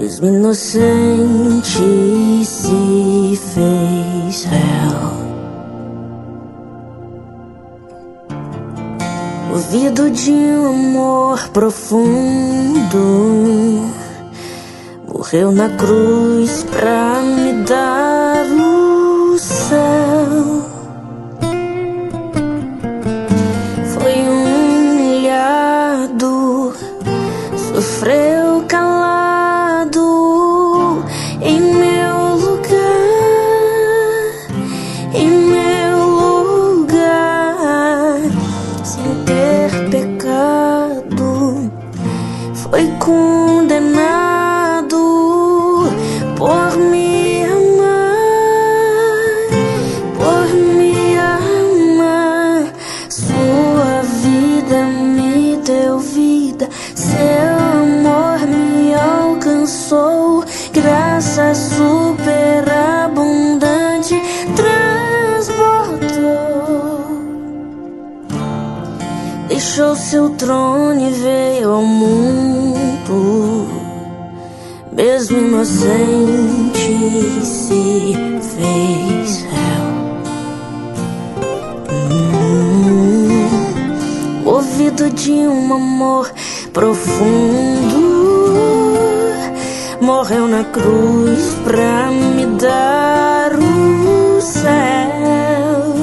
Mesmo inocente se fez réu. Movido de um amor profundo, morreu na cruz pra me dar o céu. Foi humilhado, sofreu calado em meu lugar, sem ter pecado. Foi condenado por me amar. Sua vida me deu vida, seu amor me alcançou. Graça superabundante transbordou. Deixou seu trono e veio ao mundo. Mesmo inocente se fez réu. Movido de um amor profundo, morreu na cruz pra me dar o céu.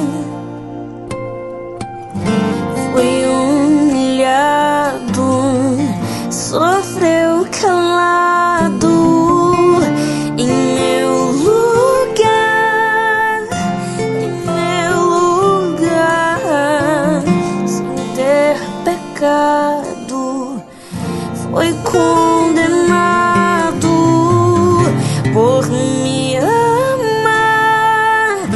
Foi humilhado, sofreu calado em meu lugar, sem ter pecado. Foi condenado por me amar,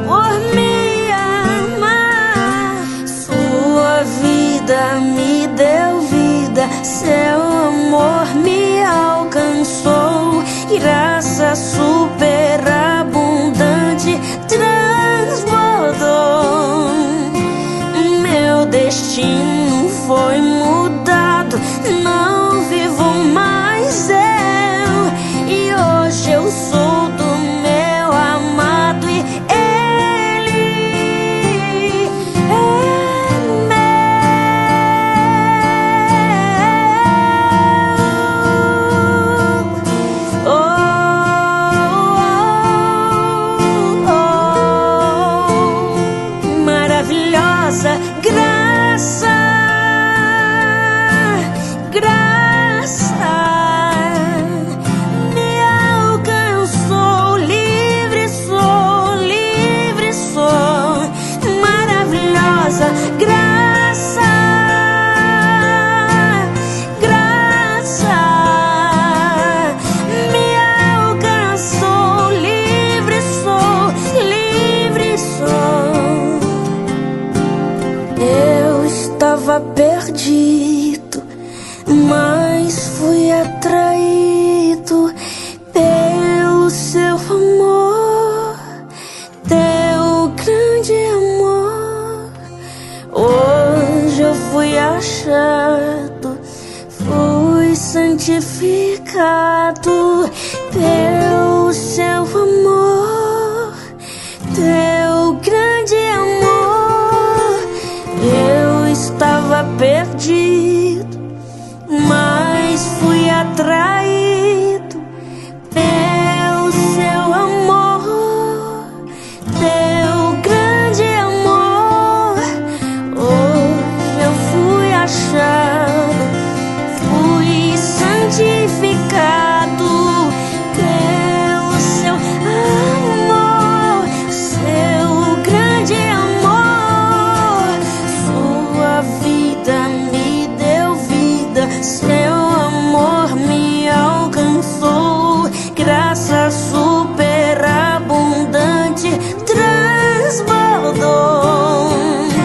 Sua vida me deu vida, seu amor me alcançou. Graça superabundante transbordou. Meu destino foi mudado, não vivo mais eu, e hoje eu sou do meu amado e ele é meu. Oh, maravilhosa graça, me alcançou. Livre sou, maravilhosa graça, me alcançou. Livre sou. Eu estava perdido, mas fui atraído pelo seu amor, teu grande amor. Hoje eu fui achado, fui santificado pelo seu amor, teu grande amor. Eu estava perdido, mas fui atraído pelo seu amor, teu grande amor. Hoje eu fui achado, fui santificado pelo seu amor, seu grande amor. Sua vida me deu vida, seu amor me alcançou. Graça superabundante transbordou.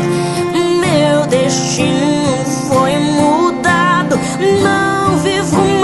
Meu destino foi mudado, não vivo